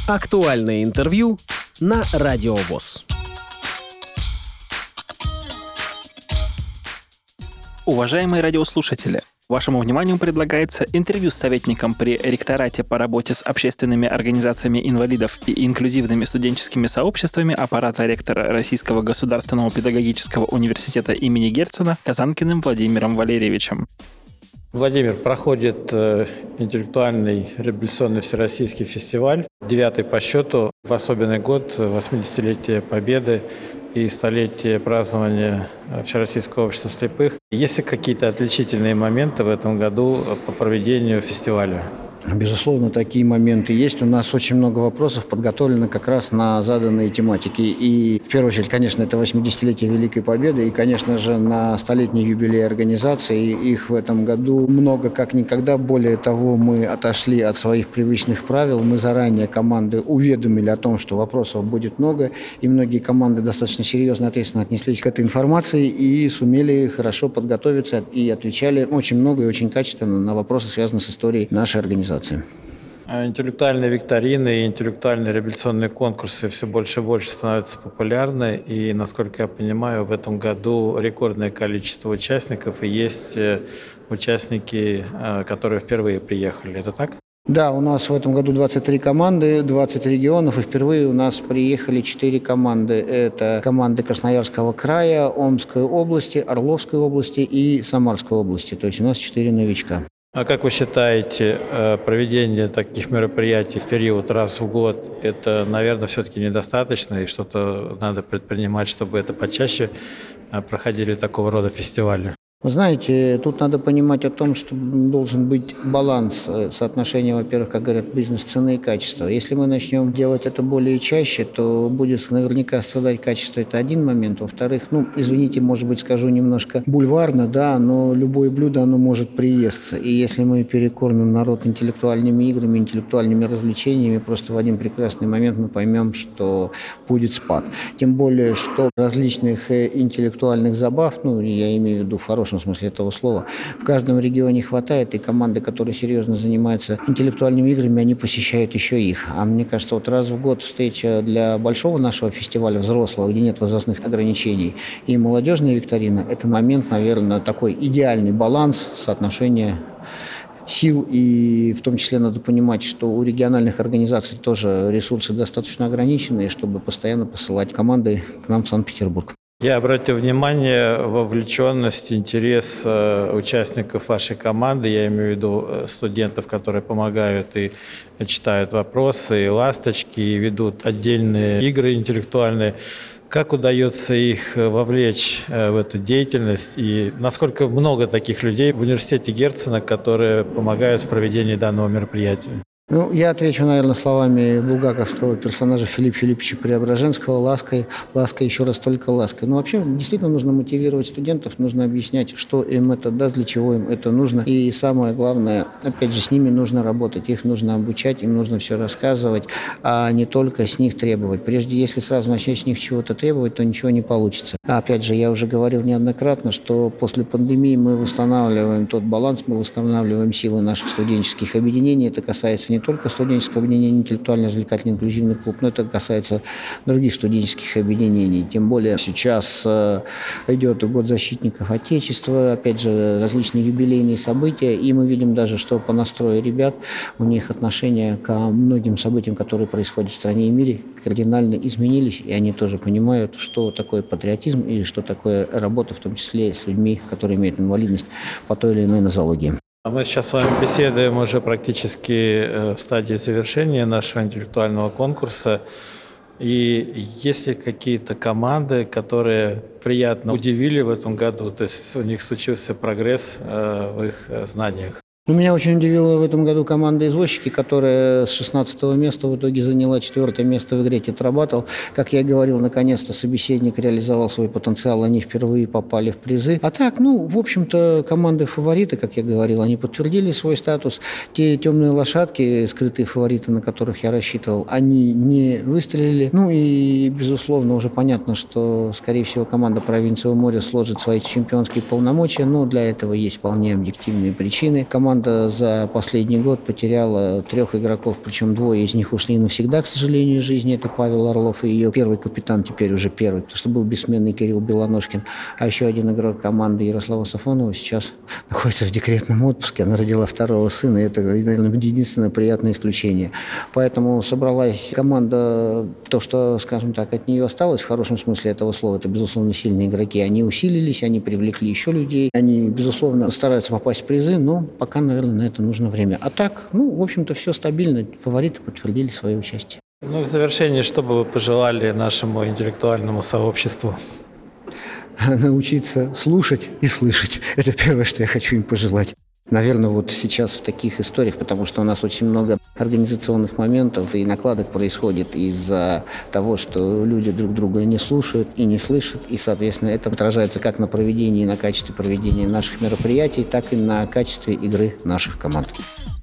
Актуальное интервью на Радио ВОС. Уважаемые радиослушатели, вашему вниманию предлагается интервью с советником при ректорате по работе с общественными организациями инвалидов и инклюзивными студенческими сообществами аппарата ректора Российского государственного педагогического университета имени Герцена Казанкиным Владимиром Валерьевичем. Владимир, проходит интеллектуальный реабилитационный всероссийский фестиваль, 9-й по счету, в особенный год, 80-летие Победы и столетие празднования Всероссийского общества слепых. Есть ли какие-то отличительные моменты в этом году по проведению фестиваля? Безусловно, такие моменты есть. У нас очень много вопросов подготовлено как раз на заданные тематики. И, в первую очередь, конечно, это 80-летие Великой Победы. И, конечно же, на столетний юбилей организации. Их в этом году много как никогда. Более того, мы отошли от своих привычных правил. Мы заранее команды уведомили о том, что вопросов будет много. И многие команды достаточно серьезно, ответственно отнеслись к этой информации и сумели хорошо подготовиться и отвечали очень много и очень качественно на вопросы, связанные с историей нашей организации. Интеллектуальные викторины и интеллектуальные реабилитационные конкурсы все больше и больше становятся популярны. И, насколько я понимаю, в этом году рекордное количество участников. И есть участники, которые впервые приехали. Это так? Да, у нас в этом году 23 команды, 20 регионов, и впервые у нас приехали 4 команды. Это команды Красноярского края, Омской области, Орловской области и Самарской области. То есть у нас 4 новичка. А как вы считаете, проведение таких мероприятий в период раз в год, это, наверное, все-таки недостаточно, и что-то надо предпринимать, чтобы это почаще проходили такого рода фестивали? Вы знаете, тут надо понимать о том, что должен быть баланс соотношения, во-первых, как говорят, бизнес-цены и качества. Если мы начнем делать это более чаще, то будет наверняка страдать качество. Это один момент. Во-вторых, извините, может быть, скажу немножко бульварно, да, но любое блюдо, оно может приесться. И если мы перекормим народ интеллектуальными играми, интеллектуальными развлечениями, просто в один прекрасный момент мы поймем, что будет спад. Тем более, что различных интеллектуальных забав, я имею в виду в хорошем смысле этого слова, в каждом регионе хватает, и команды, которые серьезно занимаются интеллектуальными играми, они посещают еще их. А мне кажется, раз в год встреча для большого нашего фестиваля взрослого, где нет возрастных ограничений, и молодежная викторина, это момент, наверное, такой идеальный баланс соотношения сил, и в том числе надо понимать, что у региональных организаций тоже ресурсы достаточно ограниченные, чтобы постоянно посылать команды к нам в Санкт-Петербург. Я обратил внимание вовлеченность, интерес участников вашей команды, я имею в виду студентов, которые помогают и читают вопросы, и ласточки, и ведут отдельные игры интеллектуальные. Как удается их вовлечь в эту деятельность, и насколько много таких людей в университете Герцена, которые помогают в проведении данного мероприятия? Я отвечу, наверное, словами булгаковского персонажа Филиппа Филипповича Преображенского: лаской, еще раз только лаской. Вообще, действительно нужно мотивировать студентов, нужно объяснять, что им это даст, для чего им это нужно. И самое главное, опять же, с ними нужно работать, их нужно обучать, им нужно все рассказывать, а не только с них требовать. Прежде, если сразу начать с них чего-то требовать, то ничего не получится. Опять же, я уже говорил неоднократно, что после пандемии мы восстанавливаем тот баланс, мы восстанавливаем силы наших студенческих объединений. Это касается не только студенческого объединения «Интеллектуально-развлекательный инклюзивный клуб», но это касается других студенческих объединений. Тем более сейчас идет год защитников Отечества, опять же, различные юбилейные события, и мы видим даже, что по настрою ребят у них отношения ко многим событиям, которые происходят в стране и мире, кардинально изменились, и они тоже понимают, что такое патриотизм и что такое работа, в том числе с людьми, которые имеют инвалидность по той или иной нозологии. Мы сейчас с вами беседуем уже практически в стадии завершения нашего интеллектуального конкурса. И есть ли какие-то команды, которые приятно удивили в этом году? То есть у них случился прогресс в их знаниях? Меня очень удивила в этом году команда «Извозчики», которая с 16-го места в итоге заняла 4-е место в игре «Тетрабаттл». Как я и говорил, наконец-то собеседник реализовал свой потенциал, они впервые попали в призы. А так, в общем-то, команды-фавориты, как я говорил, они подтвердили свой статус. Те темные лошадки, скрытые фавориты, на которых я рассчитывал, они не выстрелили. И, безусловно, уже понятно, что, скорее всего, команда «Провинция у моря» сложит свои чемпионские полномочия, но для этого есть вполне объективные причины. Команда команда за последний год потеряла 3 игроков, причем 2 из них ушли навсегда, к сожалению, из жизни. Это Павел Орлов и ее первый капитан, теперь уже первый, потому что был бессменный Кирилл Белоножкин. А еще один игрок команды Ярослава Сафонова сейчас находится в декретном отпуске. Она родила 2-го сына, и это, наверное, единственное приятное исключение. Поэтому собралась команда, то, что, скажем так, от нее осталось, в хорошем смысле этого слова, это, безусловно, сильные игроки. Они усилились, они привлекли еще людей. Они, безусловно, стараются попасть в призы, но пока, наверное, на это нужно время. А так, в общем-то, все стабильно. Фавориты подтвердили свое участие. В завершении, что бы вы пожелали нашему интеллектуальному сообществу? Научиться слушать и слышать. Это первое, что я хочу им пожелать. Наверное, вот сейчас в таких историях, потому что у нас очень много организационных моментов и накладок происходит из-за того, что люди друг друга не слушают и не слышат, и, соответственно, это отражается как на проведении и на качестве проведения наших мероприятий, так и на качестве игры наших команд.